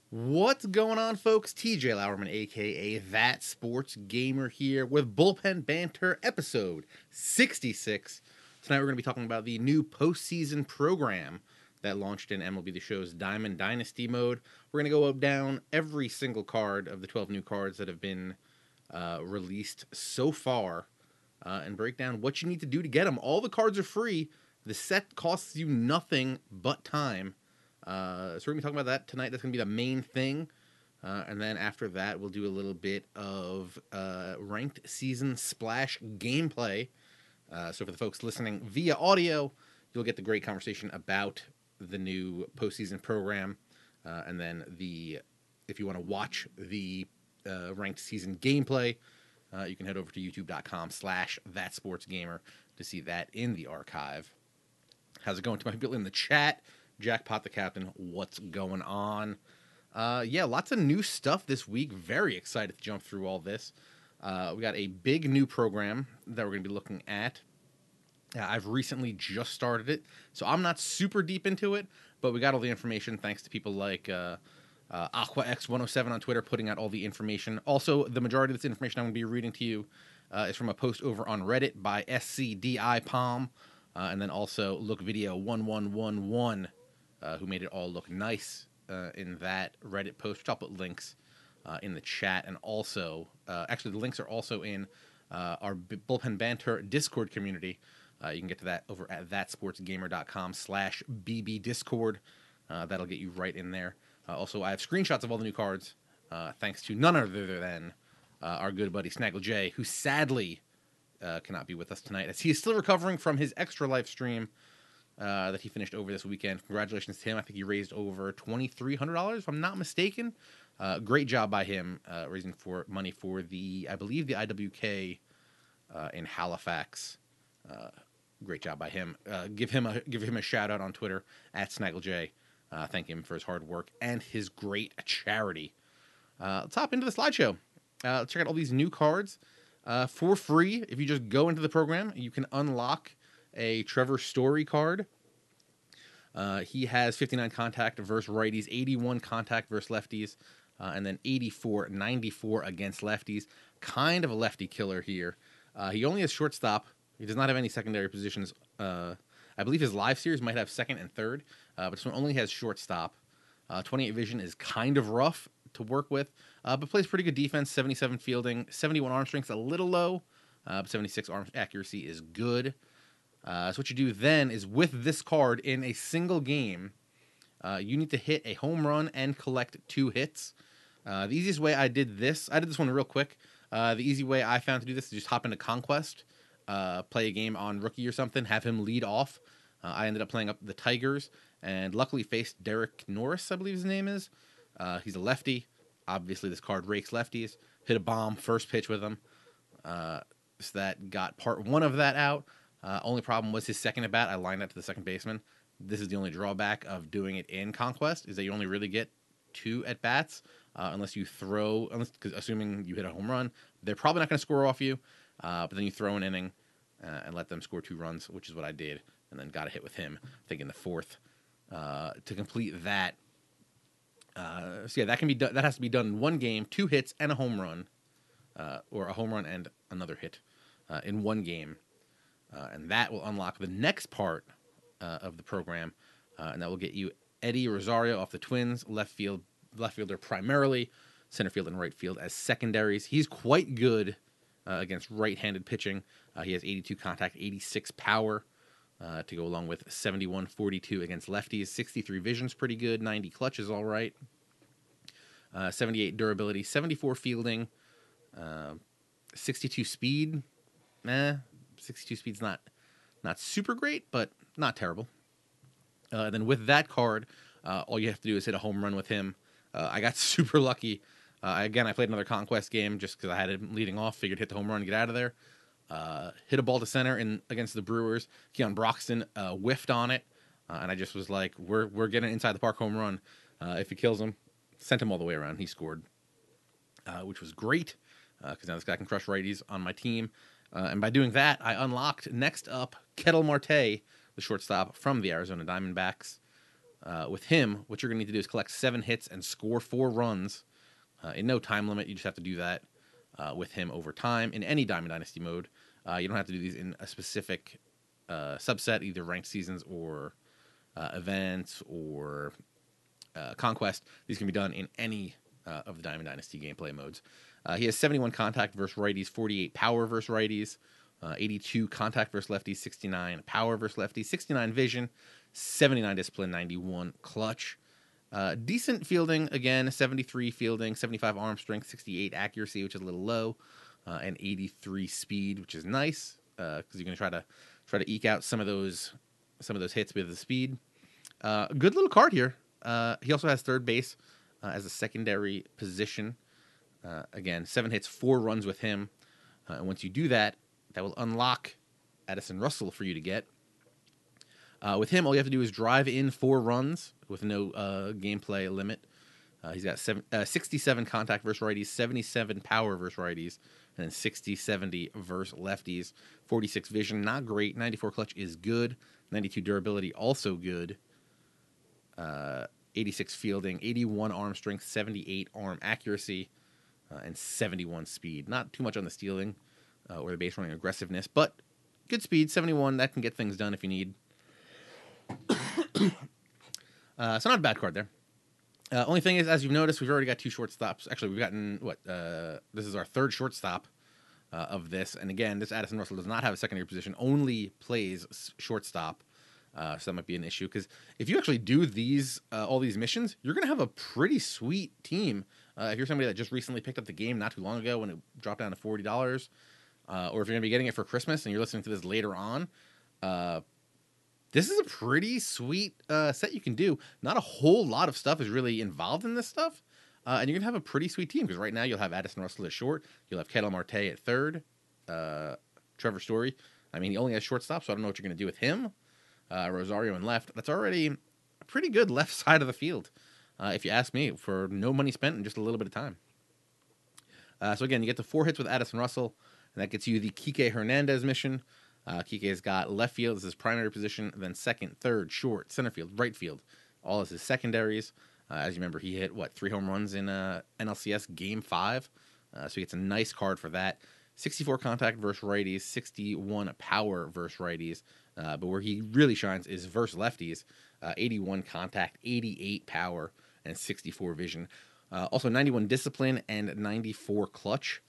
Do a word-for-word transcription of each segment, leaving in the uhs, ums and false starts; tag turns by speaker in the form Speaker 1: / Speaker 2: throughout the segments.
Speaker 1: What's going on, folks? T J Lauerman, aka That Sports Gamer, here with Bullpen Banter episode sixty-six. Tonight we're going to be talking about the new postseason program that launched in M L B The Show's Diamond Dynasty mode. We're going to go down every single card of the twelve new cards that have been uh, released so far uh, and break down what you need to do to get them. All the cards are free. The set costs you nothing but time. Uh, so we're going to be talking about that tonight. That's going to be the main thing. Uh, and then after that, we'll do a little bit of uh, ranked season splash gameplay. Uh, so for the folks listening via audio, you'll get the great conversation about the new postseason program. Uh, and then the if you want to watch the uh, ranked season gameplay, uh, you can head over to youtube.com slash that sports gamer to see that in the archive. How's it going to my people in the chat? Jackpot the Captain, what's going on? Uh, yeah, lots of new stuff this week. Very excited to jump through all this. Uh, we got a big new program that we're going to be looking at. Uh, I've recently just started it, so I'm not super deep into it, but we got all the information thanks to people like uh, uh, Aqua X one oh seven on Twitter putting out all the information. Also, the majority of this information I'm going to be reading to you uh, is from a post over on Reddit by S C D I Palm, uh, and then also Look Video one one one one. Uh, who made it all look nice uh, in that Reddit post, which I'll put links uh, in the chat. And also, uh, actually, the links are also in uh, our B- Bullpen Banter Discord community. Uh, you can get to that over at thatsportsgamer.com slash bb discord. Uh, that'll get you right in there. Uh, also, I have screenshots of all the new cards, uh, thanks to none other than uh, our good buddy Snaggle J, who sadly uh, cannot be with us tonight, as he is still recovering from his extra live stream Uh, that he finished over this weekend. Congratulations to him. I think he raised over twenty-three hundred dollars, if I'm not mistaken. Uh, great job by him uh, raising for money for the, I believe, the I W K uh, in Halifax. Uh, great job by him. Uh, give him a give him a shout out on Twitter at SnaggleJ. Uh, thank him for his hard work and his great charity. Uh, let's hop into the slideshow. Uh, let's check out all these new cards uh, for free. If you just go into the program, you can unlock a Trevor Story card. Uh, he has fifty-nine contact versus righties, eighty-one contact versus lefties, uh, and then eighty-four ninety-four against lefties. Kind of a lefty killer here. Uh, he only has shortstop. He does not have any secondary positions. Uh, I believe his live series might have second and third, uh, but this one only has shortstop. Uh, twenty-eight vision is kind of rough to work with, uh, but plays pretty good defense. seventy-seven fielding, seventy-one arm strength, a little low, uh, but seventy-six arm accuracy is good. Uh, so what you do then is with this card in a single game, uh, you need to hit a home run and collect two hits. Uh, the easiest way I did this, I did this one real quick. Uh, the easy way I found to do this is just hop into Conquest, uh, play a game on rookie or something, have him lead off. Uh, I ended up playing up the Tigers and luckily faced Derek Norris, I believe his name is. Uh, he's a lefty. Obviously, this card rakes lefties. Hit a bomb first pitch with him. Uh, so that got part one of that out. Uh, only problem was his second at bat. I lined up to the second baseman. This is the only drawback of doing it in Conquest, is that you only really get two at bats uh, unless you throw. Unless, cause assuming you hit a home run, they're probably not going to score off you. Uh, but then you throw an inning uh, and let them score two runs, which is what I did, and then got a hit with him. I think in the fourth uh, to complete that. Uh, so yeah, that can be done. That has to be done in one game, two hits and a home run, uh, or a home run and another hit uh, in one game. Uh, and that will unlock the next part uh, of the program, uh, and that will get you Eddie Rosario off the Twins, left field, left fielder primarily, center field and right field as secondaries. He's quite good uh, against right-handed pitching. Uh, he has eighty-two contact, eighty-six power uh, to go along with seventy-one forty-two against lefties. sixty-three vision's pretty good, ninety clutch is all right. Uh, seventy-eight durability, seventy-four fielding, uh, sixty-two speed, eh. sixty-two speed's not not super great, but not terrible. Uh, then with that card, uh, all you have to do is hit a home run with him. Uh, I got super lucky. Uh, again, I played another Conquest game just because I had him leading off. Figured hit the home run and get out of there. Uh, hit a ball to center in against the Brewers. Keon Broxton uh, whiffed on it, uh, and I just was like, "We're we're getting inside the park home run. Uh, if he kills him, sent him all the way around. He scored, uh, which was great because uh, now this guy can crush righties on my team." Uh, and by doing that, I unlocked next up Ketel Marte, the shortstop from the Arizona Diamondbacks. Uh, with him, what you're going to need to do is collect seven hits and score four runs uh, in no time limit. You just have to do that uh, with him over time in any Diamond Dynasty mode. Uh, you don't have to do these in a specific uh, subset, either ranked seasons or uh, events or uh, conquest. These can be done in any uh, of the Diamond Dynasty gameplay modes. Uh, he has seventy-one contact versus righties, forty-eight power versus righties, uh, eighty-two contact versus lefties, sixty-nine power versus lefties, sixty-nine vision, seventy-nine discipline, ninety-one clutch. Uh, decent fielding, again, seventy-three fielding, seventy-five arm strength, sixty-eight accuracy, which is a little low, uh, and eighty-three speed, which is nice because uh, you're going to try to try to eke out some of those some of those hits with the speed. Uh, good little card here. Uh, he also has third base uh, as a secondary position. Uh, again, seven hits, four runs with him. Uh, and once you do that, that will unlock Addison Russell for you to get. Uh, with him, all you have to do is drive in four runs with no uh, gameplay limit. Uh, he's got seven, uh, sixty-seven contact versus righties, seventy-seven power versus righties, and then sixty, seventy versus lefties. forty-six vision, not great. ninety-four clutch is good. ninety-two durability, also good. Uh, eighty-six fielding, eighty-one arm strength, seventy-eight arm accuracy, uh, and seventy-one speed. Not too much on the stealing uh, or the base running aggressiveness, but good speed. seventy-one, that can get things done if you need. uh, so not a bad card there. Uh, only thing is, as you've noticed, we've already got two shortstops. Actually, we've gotten, what, uh, this is our third shortstop uh, of this. And again, this Addison Russell does not have a secondary position, only plays shortstop. Uh, so that might be an issue, because if you actually do these uh, all these missions, you're going to have a pretty sweet team. Uh, if you're somebody that just recently picked up the game not too long ago when it dropped down to forty dollars, uh, or if you're going to be getting it for Christmas and you're listening to this later on, uh, this is a pretty sweet uh, set you can do. Not a whole lot of stuff is really involved in this stuff, uh, and you're going to have a pretty sweet team, because right now you'll have Addison Russell at short, you'll have Ketel Marte at third, uh, Trevor Story. I mean, he only has shortstop, so I don't know what you're going to do with him. Uh, Rosario in left. That's already a pretty good left side of the field, uh, if you ask me, for no money spent and just a little bit of time. Uh, so again, you get the four hits with Addison Russell, and that gets you the Kike Hernandez mission. Uh, Kike's got left field as his primary position, then second, third, short, center field, right field, all as his secondaries. Uh, as you remember, he hit, what, three home runs in uh, N L C S Game five, uh, so he gets a nice card for that. sixty-four contact versus righties, sixty-one power versus righties. Uh, but where he really shines is versus lefties. Uh, eighty-one contact, eighty-eight power, and sixty-four vision. Uh, also ninety-one discipline and ninety-four clutch.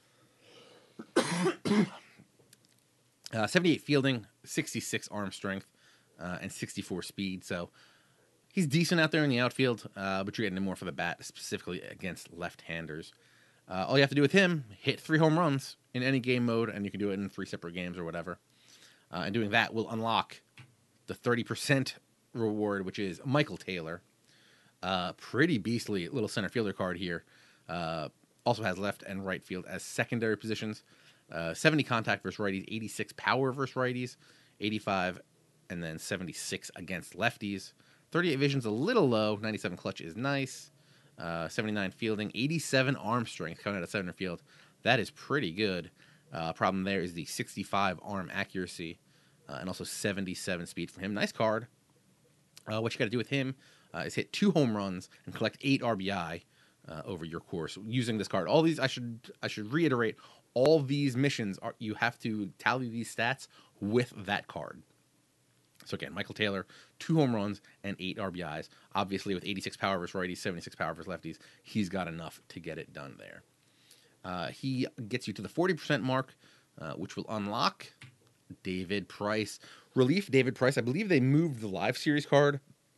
Speaker 1: uh, seventy-eight fielding, sixty-six arm strength, uh, and sixty-four speed. So he's decent out there in the outfield, uh, but you're getting him more for the bat, specifically against left-handers. Uh, all you have to do with him, hit three home runs in any game mode, and you can do it in three separate games or whatever. Uh, and doing that will unlock the thirty percent reward, which is Michael Taylor. Uh, pretty beastly little center fielder card here. Uh, also has left and right field as secondary positions. Uh, seventy contact versus righties, eighty-six power versus righties, eighty-five, and then seventy-six against lefties. thirty-eight vision's a little low. ninety-seven clutch is nice. Uh, seventy-nine fielding, eighty-seven arm strength coming out of center field. That is pretty good. Uh, problem there is the sixty-five arm accuracy, uh, and also seventy-seven speed for him. Nice card. Uh, what you got to do with him uh, is hit two home runs and collect eight R B I uh, over your course using this card. All these, I should I should reiterate, all these missions are you have to tally these stats with that card. So again, Michael Taylor, two home runs and eight R B Is. Obviously, with eighty-six power versus righties, seventy-six power versus lefties, he's got enough to get it done there. Uh, he gets you to the forty percent mark, uh, which will unlock David Price. Relief David Price. I believe they moved the live series card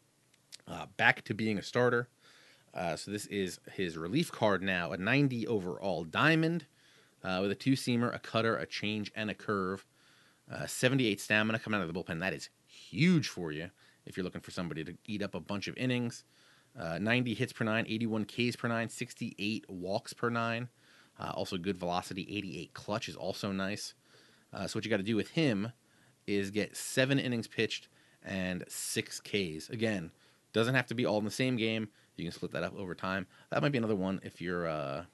Speaker 1: uh, back to being a starter. Uh, so this is his relief card now, a ninety overall diamond uh, with a two-seamer, a cutter, a change, and a curve. Uh, seventy-eight stamina coming out of the bullpen. That is huge for you if you're looking for somebody to eat up a bunch of innings. Uh, ninety hits per nine, eighty-one Ks per nine, sixty-eight walks per nine. Uh, also good velocity, eighty-eight clutch is also nice. Uh, so what you got to do with him is get seven innings pitched and six Ks. Again, doesn't have to be all in the same game. You can split that up over time. That might be another one if you're uh,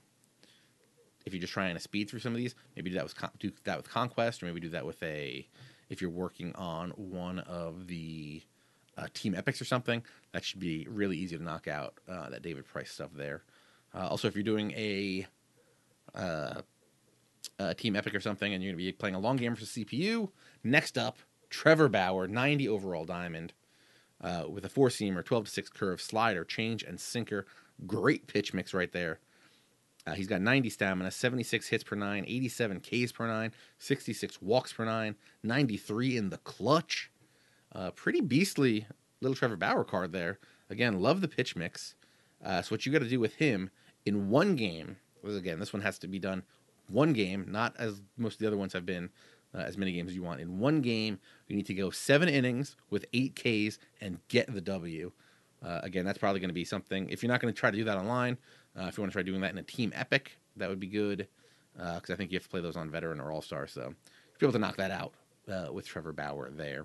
Speaker 1: if you're just trying to speed through some of these. Maybe do that with Con- do that with Conquest, or maybe do that with a if you're working on one of the uh, Team Epics or something, that should be really easy to knock out, uh, that David Price stuff there. Uh, also, if you're doing a, uh, a Team Epic or something and you're going to be playing a long game for C P U, next up, Trevor Bauer, ninety overall diamond, uh, with a four-seamer, twelve to six curve, slider, change, and sinker. Great pitch mix right there. Uh, he's got ninety stamina, seventy-six hits per nine, eighty-seven Ks per nine, sixty-six walks per nine, ninety-three in the clutch. Uh, pretty beastly little Trevor Bauer card there. Again, love the pitch mix. Uh, so what you got to do with him in one game, because again, this one has to be done one game, not as most of the other ones have been, uh, as many games as you want. In one game, you need to go seven innings with eight Ks and get the W. Uh, again, that's probably going to be something. If you're not going to try to do that online, uh, if you want to try doing that in a Team Epic, that would be good, because uh, I think you have to play those on Veteran or All-Star. So you'll be able to knock that out uh, with Trevor Bauer there.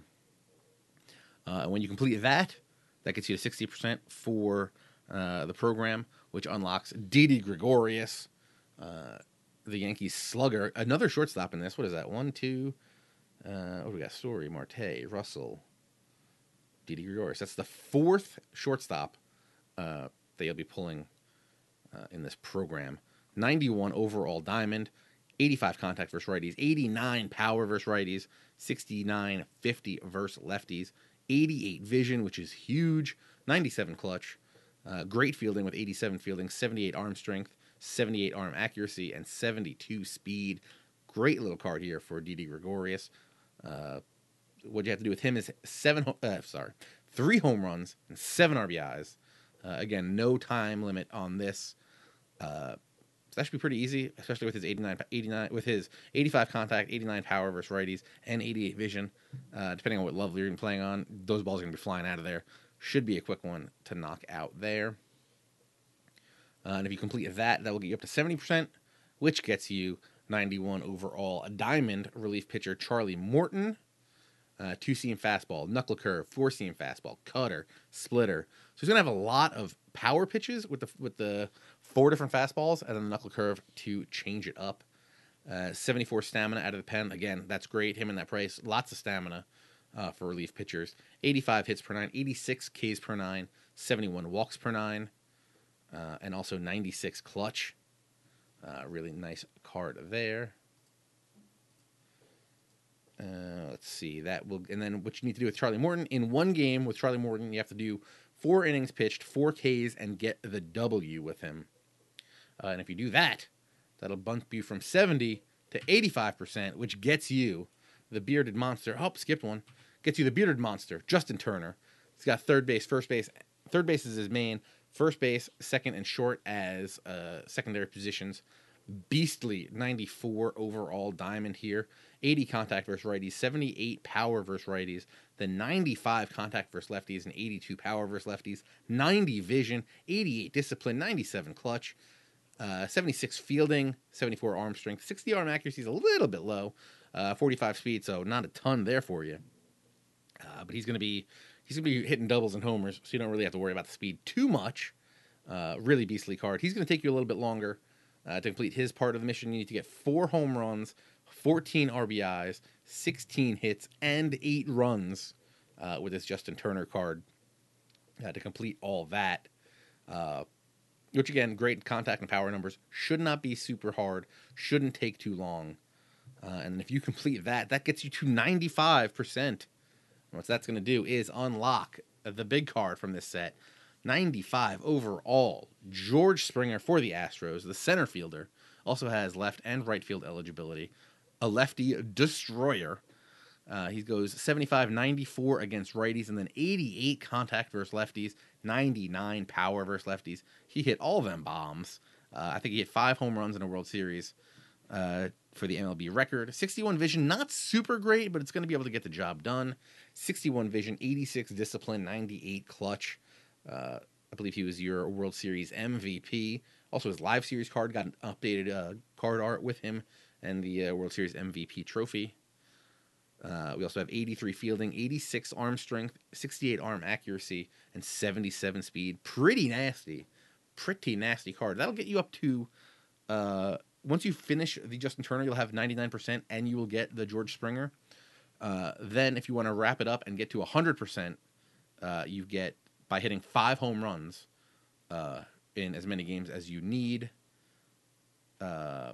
Speaker 1: Uh, and when you complete that, that gets you to sixty percent for uh, the program, which unlocks Didi Gregorius, uh, the Yankees slugger. Another shortstop in this. What is that? One, two. Uh, what do we got? Story, Marte, Russell, Didi Gregorius. That's the fourth shortstop uh, that you'll be pulling uh, in this program. ninety-one overall diamond, eighty-five contact versus righties, eighty-nine power versus righties, sixty-nine fifty versus lefties, eighty-eight vision, which is huge, ninety-seven clutch, uh, great fielding with eighty-seven fielding, seventy-eight arm strength, seventy-eight arm accuracy, and seventy-two speed. Great little card here for Didi Gregorius. Uh, what you have to do with him is seven, uh, sorry, three home runs and seven R B Is. Uh, again, no time limit on this. Uh, so that should be pretty easy, especially with his eighty-nine, eighty-nine, with his eighty-five contact, eighty-nine power versus righties, and eighty-eight vision. Uh, depending on what level you're playing on, those balls are going to be flying out of there. Should be a quick one to knock out there. Uh, and if you complete that, that will get you up to seventy percent, which gets you ninety-one overall. A diamond relief pitcher, Charlie Morton. Uh, two-seam fastball, knuckle curve, four-seam fastball, cutter, splitter. So he's going to have a lot of power pitches with the with the four different fastballs and then the knuckle curve to change it up. Uh, seventy-four stamina out of the pen. Again, that's great. Him and that price. Lots of stamina uh, for relief pitchers. eighty-five hits per nine, eighty-six Ks per nine, seventy-one walks per nine, uh, and also ninety-six clutch. Uh, really nice card there. Uh, let's see. That will, and then what you need to do with Charlie Morton in one game with Charlie Morton, you have to do four innings pitched, four Ks, and get the W with him. Uh, and if you do that, that'll bump you from seventy to eighty-five percent, which gets you the bearded monster. Oh, skipped one. Gets you the bearded monster, Justin Turner. He's got third base, first base. Third base is his main. First base, second, and short as uh, secondary positions. Beastly ninety-four overall diamond here. eighty contact versus righties, seventy-eight power versus righties, then ninety-five contact versus lefties, and eighty-two power versus lefties, ninety vision, eighty-eight discipline, ninety-seven clutch, uh, seventy-six fielding, seventy-four arm strength, sixty arm accuracy is a little bit low, uh, forty-five speed, so not a ton there for you. Uh, but he's going to be he's going to be hitting doubles and homers, so you don't really have to worry about the speed too much. Uh, really beastly card. He's going to take you a little bit longer. Uh, to complete his part of the mission, you need to get four home runs, fourteen R B Is, sixteen hits, and eight runs uh, with this Justin Turner card uh, to complete all that. Uh, which, again, great contact and power numbers. Should not be super hard. Shouldn't take too long. Uh, and if you complete that, that gets you to ninety-five percent. And what that's going to do is unlock the big card from this set. ninety-five overall. George Springer for the Astros, the center fielder, also has left and right field eligibility. A lefty destroyer. Uh, he goes seventy-five ninety-four against righties, and then eighty-eight contact versus lefties, ninety-nine power versus lefties. He hit all them bombs. Uh, I think he hit five home runs in a World Series uh, for the M L B record. sixty-one vision, not super great, but it's going to be able to get the job done. sixty-one vision, eighty-six discipline, ninety-eight clutch. Uh, I believe he was your World Series M V P. Also, his Live Series card got an updated uh, card art with him and the uh, World Series M V P trophy. Uh, we also have eighty-three fielding, eighty-six arm strength, sixty-eight arm accuracy, and seventy-seven speed. Pretty nasty. Pretty nasty card. That'll get you up to, uh, once you finish the Justin Turner, you'll have ninety-nine percent, and you will get the George Springer. Uh, then, if you want to wrap it up and get to one hundred percent, uh, you get by hitting five home runs uh, in as many games as you need. Uh,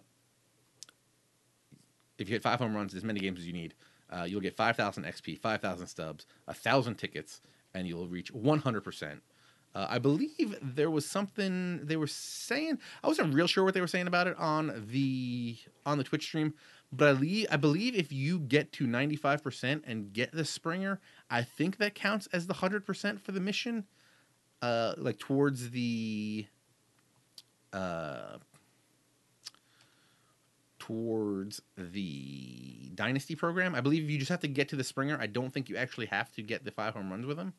Speaker 1: if you hit five home runs, as many games as you need, uh, you'll get five thousand X P, five thousand stubs, one thousand tickets, and you'll reach one hundred percent. Uh, I believe there was something they were saying. I wasn't real sure what they were saying about it on the on the Twitch stream, but I, le- I believe if you get to ninety-five percent and get the Springer, I think that counts as the one hundred percent for the mission, uh, like towards the uh, towards the Dynasty program. I believe you just have to get to the Springer. I don't think you actually have to get the five home runs with him.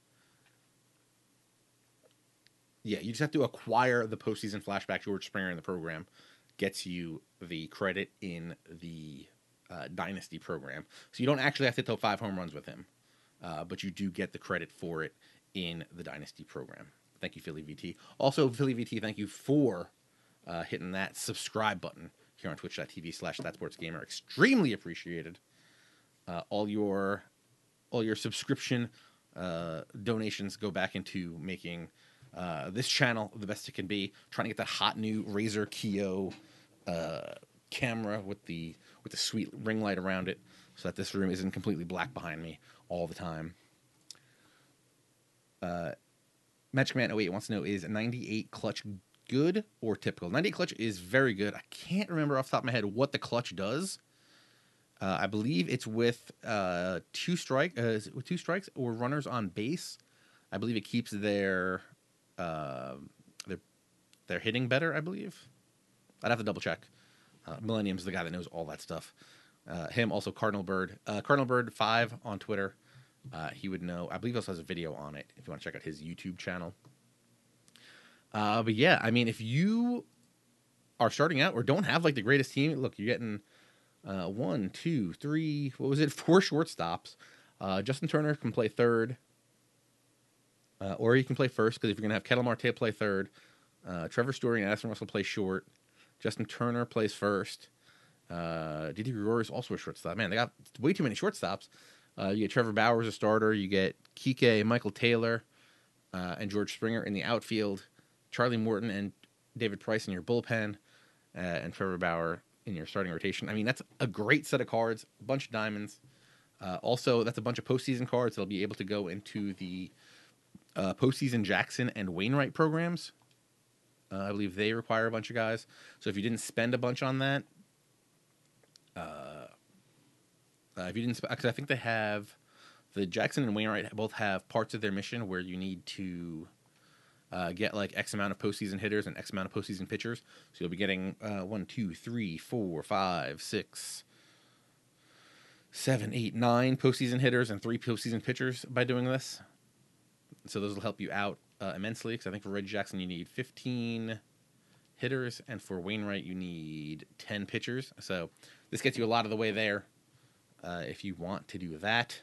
Speaker 1: Yeah, you just have to acquire the postseason flashback George Springer in the program. Gets you the credit in the uh, Dynasty program. So you don't actually have to hit five home runs with him, uh, but you do get the credit for it in the Dynasty program. Thank you, Philly V T. Also, Philly V T, thank you for uh, hitting that subscribe button here on twitch.tv slash thatsportsgamer. Extremely appreciated. Uh, all your all your subscription uh, donations go back into making uh, this channel the best it can be. Trying to get that hot new Razer Kiyo uh, camera with the with the sweet ring light around it, so that this room isn't completely black behind me all the time. Uh, Magic Man oh eight wants to know, is ninety-eight clutch good or typical? ninety-eight clutch is very good. I can't remember off the top of my head what the clutch does. Uh, I believe it's with uh, two strike, uh, with two strikes or runners on base. I believe it keeps their uh, their their hitting better. I believe. I'd have to double check. Uh, Millennium's the guy that knows all that stuff. Uh, him, also Cardinal Bird, uh, Cardinal Bird five on Twitter. Uh, he would know. I believe he also has a video on it if you want to check out his YouTube channel. Uh, but yeah, I mean, if you are starting out or don't have like the greatest team, look, you're getting uh, one, two, three, what was it? Four shortstops. Uh, Justin Turner can play third, uh, or he can play first because if you're going to have Ketel Marte play third, uh, Trevor Story and Addison Russell play short. Justin Turner plays first. Uh, Didi Gregorius is also a shortstop. Man, they got way too many shortstops. Uh, you get Trevor Bauer as a starter. You get Kike, Michael Taylor, uh, and George Springer in the outfield. Charlie Morton and David Price in your bullpen, uh, and Trevor Bauer in your starting rotation. I mean, that's a great set of cards, a bunch of diamonds. Uh, also, that's a bunch of postseason cards that'll be able to go into the uh, postseason Jackson and Wainwright programs. Uh, I believe they require a bunch of guys. So if you didn't spend a bunch on that, uh, uh, if you didn't, because I think they have the Jackson and Wainwright both have parts of their mission where you need to uh, get like X amount of postseason hitters and X amount of postseason pitchers. So you'll be getting uh, one, two, three, four, five, six, seven, eight, nine postseason hitters and three postseason pitchers by doing this. So those will help you out uh, immensely. Because I think for Reggie Jackson you need fifteen hitters, and for Wainwright you need ten pitchers. So this gets you a lot of the way there uh, if you want to do that.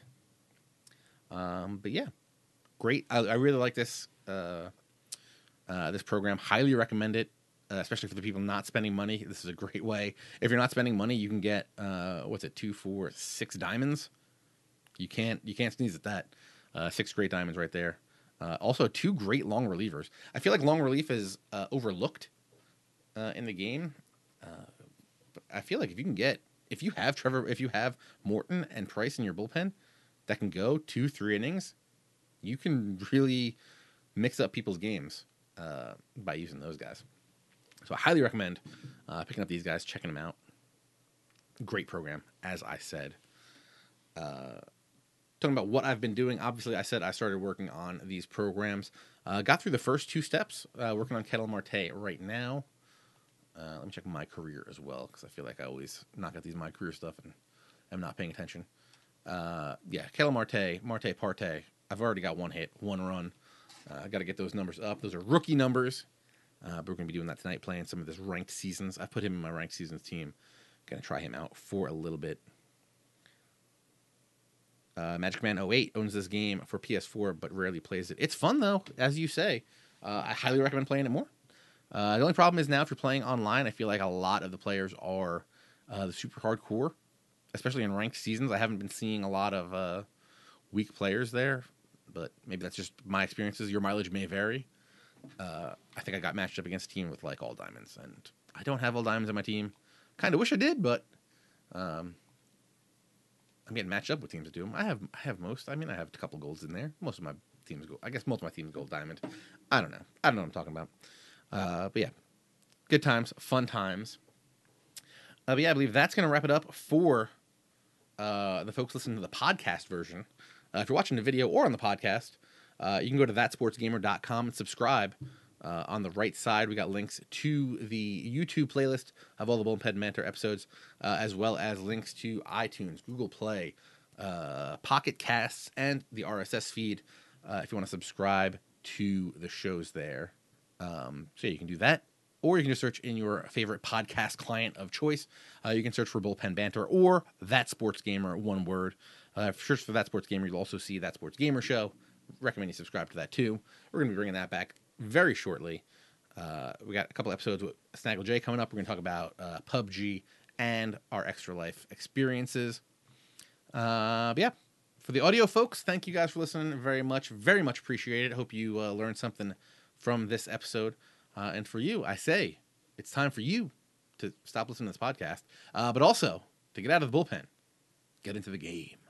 Speaker 1: Um, but yeah, great. I, I really like this uh, uh, this program. Highly recommend it, uh, especially for the people not spending money. This is a great way. If you're not spending money, you can get uh, what's it, two, four, six diamonds. You can't you can't sneeze at that. Uh, six great diamonds right there. Uh, also, two great long relievers. I feel like long relief is uh, overlooked uh, in the game. Uh, but I feel like if you can get, if you have Trevor, if you have Morton and Price in your bullpen that can go two, three innings, you can really mix up people's games uh, by using those guys. So I highly recommend uh, picking up these guys, checking them out. Great program, as I said. Uh, Talking about what I've been doing, obviously, I said I started working on these programs. Uh, got through the first two steps, uh, working on Ketel Marte right now. Uh, let me check my career as well, because I feel like I always knock out these my career stuff and I'm not paying attention. Uh, yeah, Ketel Marte, Marte Parte. I've already got one hit, one run. Uh, I got to get those numbers up. Those are rookie numbers. Uh, but we're going to be doing that tonight, playing some of this ranked seasons. I've put him in my ranked seasons team. Going to try him out for a little bit. Uh, Magic Man oh eight owns this game for P S four, but rarely plays it. It's fun, though, as you say. Uh, I highly recommend playing it more. Uh, the only problem is now if you're playing online, I feel like a lot of the players are uh, the super hardcore, especially in ranked seasons. I haven't been seeing a lot of uh, weak players there. but maybe that's just my experiences. Your mileage may vary. Uh, I think I got matched up against a team with like all diamonds, and I don't have all diamonds on my team. Kind of wish I did, but um, I'm getting matched up with teams that do them. I have I have most. I mean, I have a couple golds in there. Most of my teams go. I guess most of my teams gold diamond. I don't know. I don't know what I'm talking about. Uh, but yeah, good times, fun times. Uh, but yeah, I believe that's going to wrap it up for uh, the folks listening to the podcast version. Uh, if you're watching the video or on the podcast, uh, you can go to that sports gamer dot com and subscribe. Uh, on the right side, we got links to the YouTube playlist of all the Bullpen Banter episodes, uh, as well as links to iTunes, Google Play, uh, Pocket Casts, and the R S S feed uh, if you want to subscribe to the shows there. Um, so yeah, you can do that. Or you can just search in your favorite podcast client of choice. Uh, you can search for Bullpen Banter or That Sports Gamer, one word. Uh, if you search for That Sports Gamer, you'll also see That Sports Gamer Show. Recommend you subscribe to that too. We're going to be bringing that back very shortly. Uh, we got a couple episodes with Snaggle J coming up. We're going to talk about uh, P U B G and our Extra Life experiences. Uh, but yeah, for the audio folks, thank you guys for listening very much. Very much appreciated. Hope you uh, learned something from this episode. Uh, and for you, I say, it's time for you to stop listening to this podcast, uh, but also to get out of the bullpen, get into the game.